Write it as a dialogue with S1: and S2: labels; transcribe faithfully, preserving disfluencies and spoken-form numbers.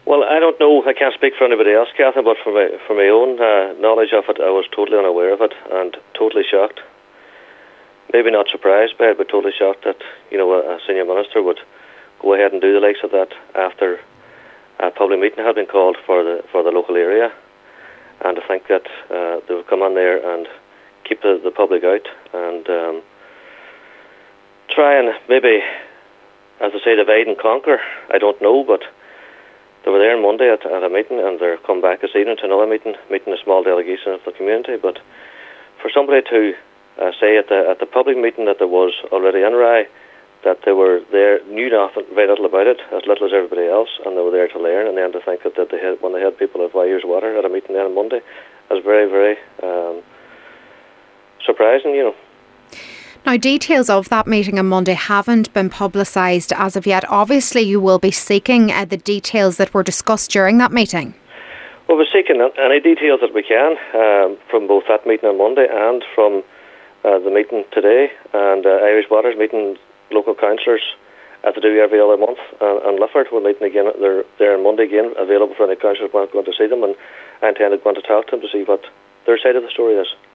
S1: Well, I don't know. I can't speak for anybody else, Catherine, but for my for my own uh, knowledge of it, I was totally unaware of it and totally shocked. Maybe not surprised by it, but totally shocked that you know a, a senior minister would go ahead and do the likes of that after a public meeting had been called for the for the local area, and to think that uh, they would come on there and keep the, the public out and um, try and maybe, as I say, divide and conquer. I don't know, but they were there on Monday at, at a meeting, and they're come back this evening to another meeting, meeting a small delegation of the community. But for somebody to uh, say at the at the public meeting that there was already in Rye, that they were there, knew nothing, very little about it, as little as everybody else, and they were there to learn, and then to think that, that they had, when they had people at Wyer's Water at a meeting there on Monday, was very, very um, surprising, you know.
S2: Now, details of that meeting on Monday haven't been publicised as of yet. Obviously, you will be seeking uh, the details that were discussed during that meeting.
S1: Well, we're seeking any details that we can um, from both that meeting on Monday and from uh, the meeting today, and uh, Irish Water's meeting local councillors as they do every other month, and, and Lifford will meeting again. They're there on Monday again, available for any councillors who want to go to see them, and I intend to go on to talk to them to see what their side of the story is.